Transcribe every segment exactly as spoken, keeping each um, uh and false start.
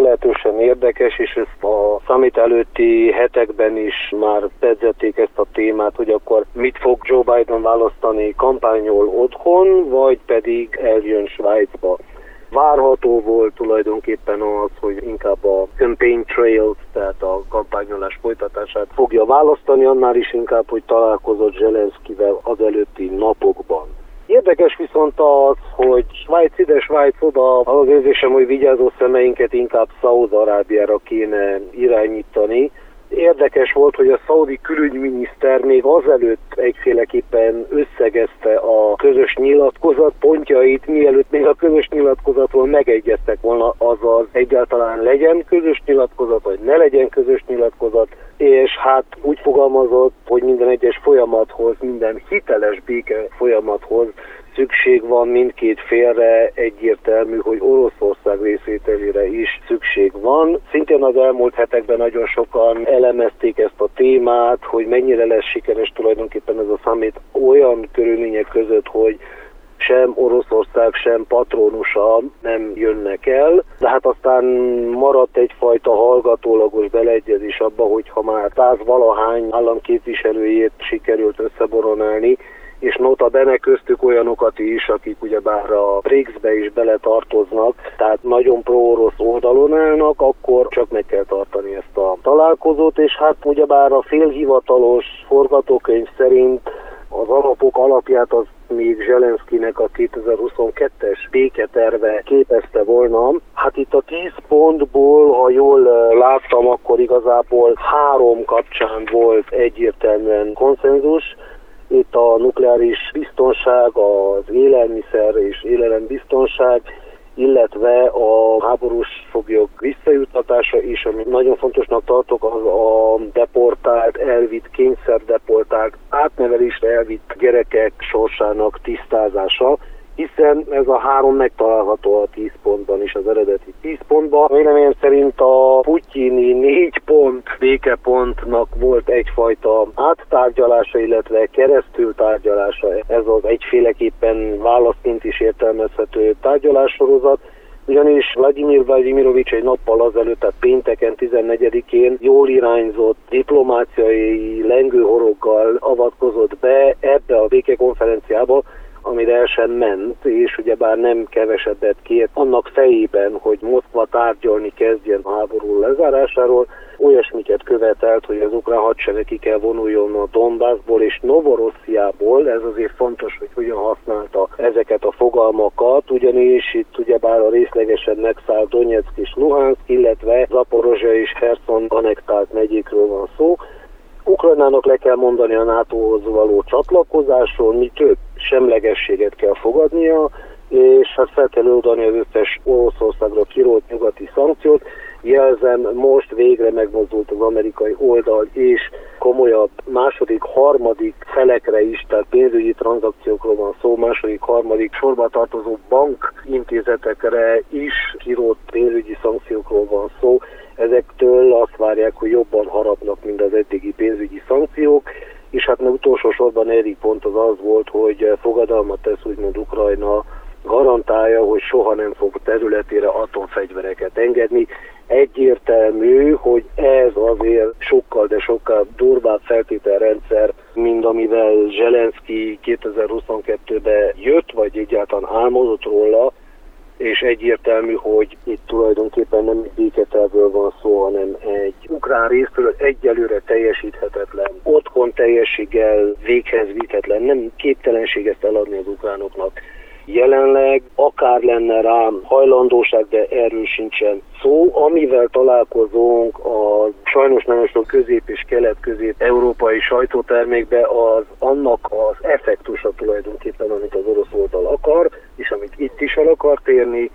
meglehetősen érdekes, és ezt a summit előtti hetekben is már pedzették ezt a témát, hogy akkor mit fog Joe Biden választani, kampányol otthon, vagy pedig eljön Svájcba. Várható volt tulajdonképpen az, hogy inkább a campaign trails, tehát a kampányolás folytatását fogja választani, annál is inkább, hogy találkozott Zelenszkivel az előtti napokban. Érdekes viszont az, hogy Svájc ide, Svájc oda, az érzésem, hogy vigyázó szemeinket inkább Szaúd-Arábiára kéne irányítani. Érdekes volt, hogy a szaudi külügyminiszter még azelőtt egyféleképpen összegezte a közös nyilatkozat pontjait, mielőtt még a közös nyilatkozatról megegyeztek volna, azaz egyáltalán legyen közös nyilatkozat, vagy ne legyen közös nyilatkozat, és hát úgy fogalmazott, hogy minden egyes folyamathoz, minden hiteles béke folyamathoz szükség van mindkét félre, egyértelmű, hogy Oroszország részvételére is szükség van. Szintén az elmúlt hetekben nagyon sokan elemezték ezt a témát, hogy mennyire lesz sikeres tulajdonképpen ez a summit olyan körülmények között, hogy sem Oroszország, sem patronusa nem jönnek el, de hát aztán maradt egyfajta hallgatólagos beleegyezés abba, hogy ha már száz valahány államképviselőjét sikerült összeboronálni, és nota bene köztük olyanokat is, akik ugyebár a BRICS-be is beletartoznak, tehát nagyon pro-orosz oldalon állnak, akkor csak meg kell tartani ezt a találkozót, és hát ugyebár a félhivatalos forgatókönyv szerint az alapok alapját az még Zelenszkinek a kétezer-huszonkettes béketerve képezte volna. Hát itt a tíz pontból, ha jól láttam, akkor igazából három kapcsán volt egyértelműen konszenzus. Itt a nukleáris biztonság, az élelmiszer és élelembiztonság, illetve a háborús foglyok visszajuttatása is, ami nagyon fontosnak tartok, az a deportált, elvitt, kényszerdeportált, átnevelésre elvitt gyerekek sorsának tisztázása, hiszen ez a három megtalálható a tíz pontban is, az eredeti tíz pontban. Véleményem szerint a putyini négy pont békepontnak volt egyfajta áttárgyalása, illetve keresztül tárgyalása. Ez az egyféleképpen válaszként is értelmezhető tárgyalássorozat, ugyanis Vladimir Vladimirovics egy nappal azelőtt, tehát pénteken tizennegyedikén jól irányzott diplomáciai lengőhoroggal avatkozott be ebbe a békekonferenciába, amire el sem ment, és ugyebár nem kevesebbet kért annak fejében, hogy Moszkva tárgyalni kezdjen a háború lezárásáról, olyasmiket követelt, hogy az ukrán hadsereg ki kell vonuljon a Donbassból és Novorossziából, ez azért fontos, hogy hogyan használta ezeket a fogalmakat, ugyanis itt ugyebár a részlegesen megszállt Donyeck és Luhanszk, illetve Zaporozsja és Herszon annektált megyékről van szó. Ukrajnának le kell mondani a nátóhoz való csatlakozásról, mi több semlegességet kell fogadnia, és hát fel kell oldani az összes Oroszországra kirólt nyugati szankciót. Jelzem, most végre megmozdult az amerikai oldal, és komolyabb második, harmadik felekre is, tehát pénzügyi tranzakciókról van szó, második, harmadik sorba tartozó bankintézetekre is kirólt pénzügyi szankciókról van szó. Ezektől azt várják, hogy jobban harapnak, mint az eddigi pénzügyi szankciók, és hát utolsó sorban egyik pont az az volt, hogy fogadalmat tesz úgymond Ukrajna, garantálja, hogy soha nem fog területére atomfegyvereket engedni. Egyértelmű, hogy ez azért sokkal, de sokkal durvább feltételrendszer, mint amivel Zelenszky kétezer-huszonkettőben jött, vagy egyáltalán álmodott róla, és egyértelmű, hogy itt tulajdonképpen nem egy béketervről van szó, hanem egy ukrán részről egyelőre teljesíthetetlen, otthon teljességgel véghez vihetetlen, nem képtelenség ezt eladni az ukránoknak. Jelenleg akár lenne rám hajlandóság, de erről sincsen szó. Amivel találkozunk a sajnos nagyon sok közép- és kelet-közép-európai sajtótermékbe, az annak az effektusa tulajdonképpen, amit az orosz oldal akar, és amit itt is el akar érni,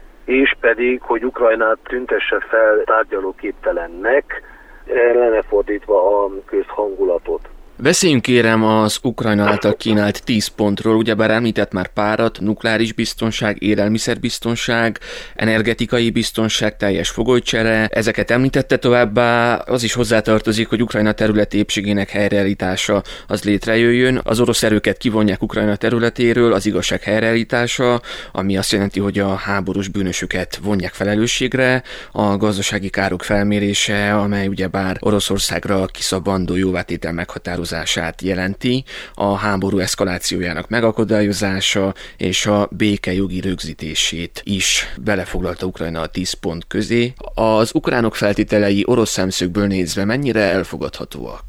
és pedig, hogy Ukrajnát tüntesse fel tárgyalóképtelennek, ellene fordítva a közhangulatot. Beszéljünk kérem az Ukrajna által kínált tíz pontról, ugyebár említett már párat, nukleáris biztonság, élelmiszerbiztonság, energetikai biztonság, teljes fogolycsere, ezeket említette, továbbá az is hozzátartozik, hogy Ukrajna területi épségének helyreállítása az létrejöjjön, az orosz erőket kivonják Ukrajna területéről, az igazság helyreállítása, ami azt jelenti, hogy a háborús bűnösöket vonják felelősségre, a gazdasági károk felmérése, amely ugyebár Oroszországra kiszabandó jóvátétel meghatározását jelenti, a háború eszkalációjának megakadályozása és a béke jogi rögzítését is belefoglalta Ukrajna a tíz pont közé. Az ukránok feltételei orosz szemszögből nézve mennyire elfogadhatóak?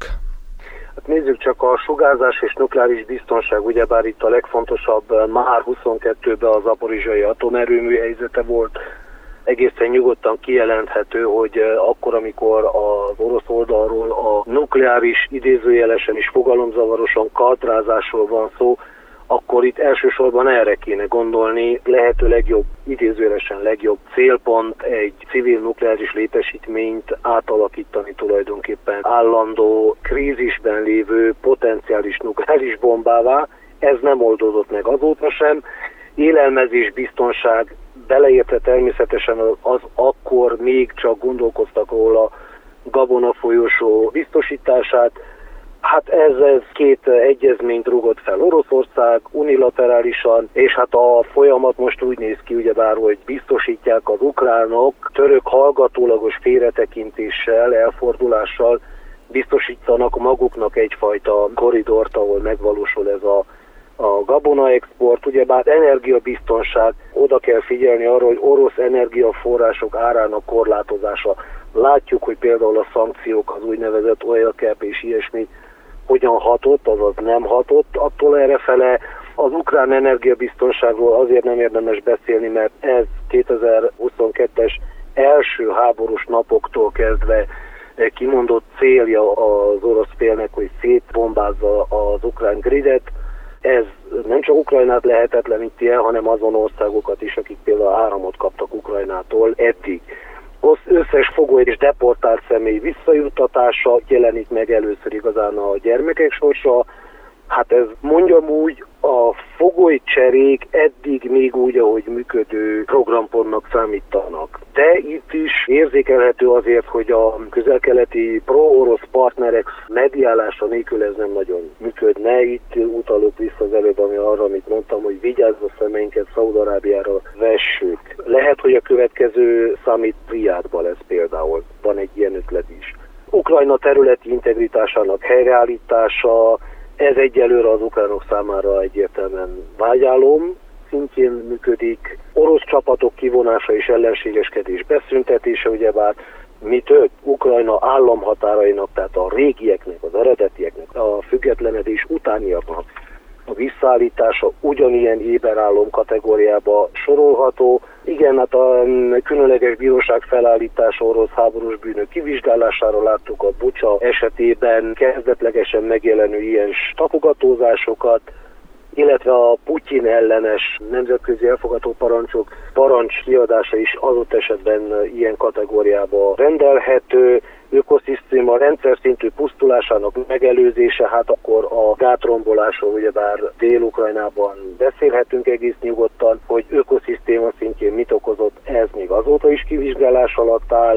Hát nézzük csak a sugárzás és nukleáris biztonság, ugyebár itt a legfontosabb már huszonkettőben az zaporizsai atomerőmű helyzete volt. Egészen nyugodtan kijelenthető, hogy akkor, amikor az orosz oldalról a nukleáris, idézőjelesen is fogalomzavarosan kadrázásról van szó, akkor itt elsősorban erre kéne gondolni, lehető legjobb, idézőjelesen legjobb célpont egy civil nukleáris létesítményt átalakítani tulajdonképpen állandó krízisben lévő potenciális nukleáris bombává. Ez nem oldódott meg azóta sem. Élelmezés, biztonság, beleértve természetesen az akkor még csak gondolkoztak róla gabona folyosó biztosítását. Hát ez, ez két egyezményt rúgott fel Oroszország unilaterálisan, és hát a folyamat most úgy néz ki, ugyebár, hogy biztosítják az ukránok török hallgatólagos félretekintéssel, elfordulással biztosítanak maguknak egyfajta koridort, ahol megvalósul ez a a gabonaexport, ugyebár energiabiztonság, oda kell figyelni arra, hogy orosz energiaforrások árának korlátozása. Látjuk, hogy például a szankciók, az úgynevezett oil cap és ilyesmi hogyan hatott, azaz nem hatott. Attól errefele az ukrán energiabiztonságról azért nem érdemes beszélni, mert ez kétezer-huszonkettes első háborús napoktól kezdve kimondott célja az orosz félnek, hogy szétbombázza az ukrán gridet. Ez nem csak Ukrajnát lehetetleníti el, hanem azon országokat is, akik például áramot kaptak Ukrajnától eddig. Az összes fogoly és deportált személy visszajuttatása jelenik meg először igazán a gyermekek sorsa. Hát ez mondjam úgy, a fogolycserék eddig még úgy, ahogy működő programpontnak számítanak. De itt is érzékelhető azért, hogy a közel-keleti pro-orosz partnerek mediálása nélkül ez nem nagyon működne. Itt utalok vissza az előbb, ami arra, amit mondtam, hogy vigyázz a szemeinket, Szaúd-Arábiára vessük. Lehet, hogy a következő summit Riádban lesz például. Van egy ilyen ötlet is. Ukrajna területi integritásának helyreállítása, ez egyelőre az ukránok számára egyértelműen vágyálom szintjén működik. Orosz csapatok kivonása és ellenségeskedés beszüntetése, ugyebár mi több, Ukrajna államhatárainak, tehát a régieknek, az eredetieknek, a függetlenedés utániaknak a visszaállítása ugyanilyen éberállam kategóriába sorolható. Igen, hát a különleges bíróság felállítása orosz háborús bűnök kivizsgálására láttuk a Bucsa esetében kezdetlegesen megjelenő ilyen tapogatózásokat, illetve a Putyin ellenes nemzetközi elfogadó parancsok parancs kiadása is adott esetben ilyen kategóriába rendelhető. Ökoszisztéma rendszer szintű pusztulásának megelőzése, hát akkor a gátrombolásról ugyebár Dél-Ukrajnában beszélhetünk egész nyugodtan, hogy ökoszisztéma szintjén mit okozott, ez még azóta is kivizsgálás alatt áll.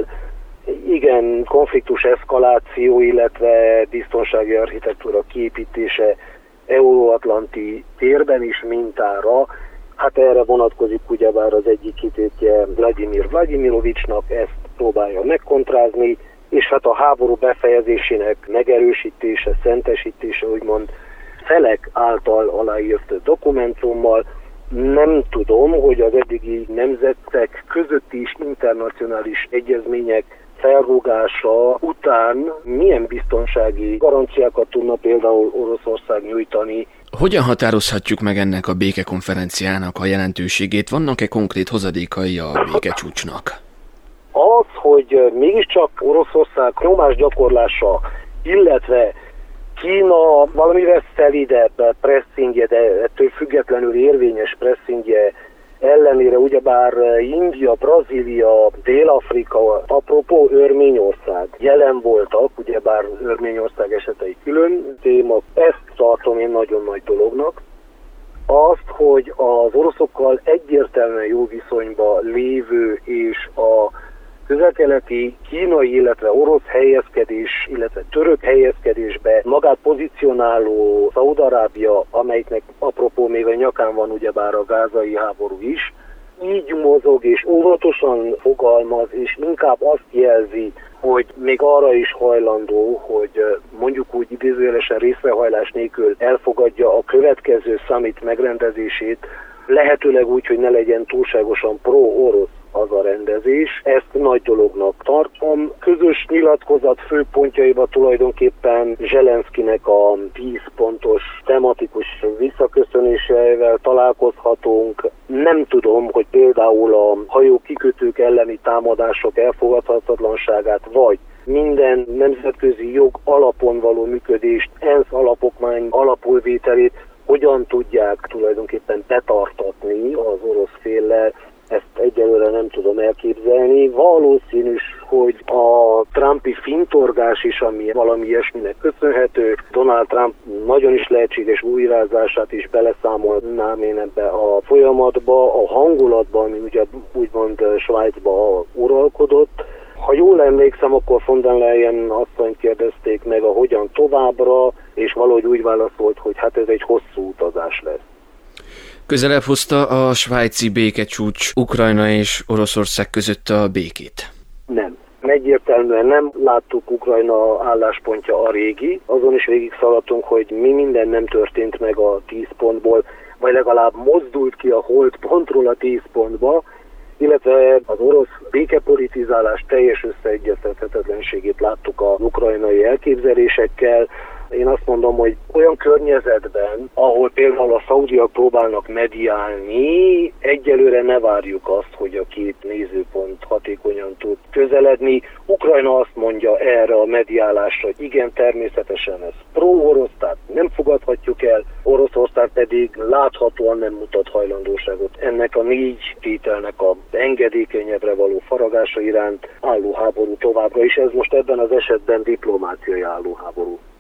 Igen, konfliktus eszkaláció, illetve biztonsági architektúra kiépítése euróatlanti térben is mintára. Hát erre vonatkozik ugyebár az egyik kitétje Vladimir Vladimirovicsnak, ezt próbálja megkontrázni, és hát a háború befejezésének megerősítése, szentesítése, úgymond felek által aláírt dokumentummal. Nem tudom, hogy az eddigi nemzetek közötti is internacionális egyezmények felrúgása után milyen biztonsági garanciákat tudna például Oroszország nyújtani. Hogyan határozhatjuk meg ennek a békekonferenciának a jelentőségét? Vannak-e konkrét hozadékai a békecsúcsnak? Az, hogy mégiscsak Oroszország nyomásgyakorlása, illetve Kína valamivel szelidebb presszingje, de ettől függetlenül érvényes presszingje ellenére ugyebár India, Brazília, Dél-Afrika, apropó Örményország jelen voltak, ugyebár Örményország esetei külön téma, ezt tartom én nagyon nagy dolognak. Azt, hogy az oroszokkal egyértelműen jó viszonyba lévő és a közel-keleti kínai, illetve orosz helyezkedés, illetve török helyezkedésbe magát pozícionáló Szaúd-Arábia, amelyiknek apropó még a nyakán van ugyebár a gázai háború is, így mozog és óvatosan fogalmaz, és inkább azt jelzi, hogy még arra is hajlandó, hogy mondjuk úgy idézőjelesen részrehajlás nélkül elfogadja a következő summit megrendezését, lehetőleg úgy, hogy ne legyen túlságosan pro-orosz az a rendezés. Ezt nagy dolognak tartom. Közös nyilatkozat főpontjaiba tulajdonképpen Zelenszkinek a tíz pontos tematikus visszaköszönéseivel találkozhatunk. Nem tudom, hogy például a hajó kikötők elleni támadások elfogadhatatlanságát, vagy minden nemzetközi jog alapon való működést, ENSZ alapokmány alapulvételét hogyan tudják tulajdonképpen betartatni az orosz féllel, ezt egyelőre nem tudom elképzelni. Valószínű, hogy a trumpi fintorgás is, ami valami ilyesminek köszönhető, Donald Trump nagyon is lehetséges újrázását is beleszámolnám én ebbe a folyamatba, a hangulatba, ami ugye úgymond Svájcba uralkodott. Ha jól emlékszem, akkor von der Leyen asszonyt kérdezték meg a hogyan továbbra, és valahogy úgy válaszolt, hogy hát ez egy hosszú utazás lesz. Közelebb hozta a svájci békecsúcs Ukrajna és Oroszország között a békét? Nem. Egyértelműen nem láttuk Ukrajna álláspontja a régi. Azon is végig szaladtunk, hogy mi minden nem történt meg a tíz pontból, vagy legalább mozdult ki a hold pontról a tíz pontba, illetve az orosz békepolitizálás teljes összeegyeztethetetlenségét láttuk az ukrajnai elképzelésekkel. Én azt mondom, hogy olyan környezetben, ahol például a szaudiak próbálnak mediálni, egyelőre ne várjuk azt, hogy a két nézőpont hatékonyan tud közeledni. Ukrajna azt mondja erre a mediálásra, hogy igen, természetesen ez pro-orosz, tehát nem fogadhatjuk el, Oroszország pedig láthatóan nem mutat hajlandóságot ennek a négy tételnek az engedékenyebbre való faragása iránt álló háború továbbra is. Ez most ebben az esetben diplomáciai álló háború.